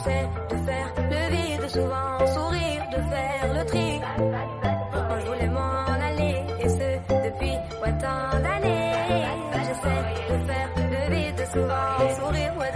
J'essaie de faire le vide, souvent sourire, de faire le tri. Moi je voulais m'en aller, et ce depuis tant d'années. J'essaie de faire le vide, souvent sourire, ouais.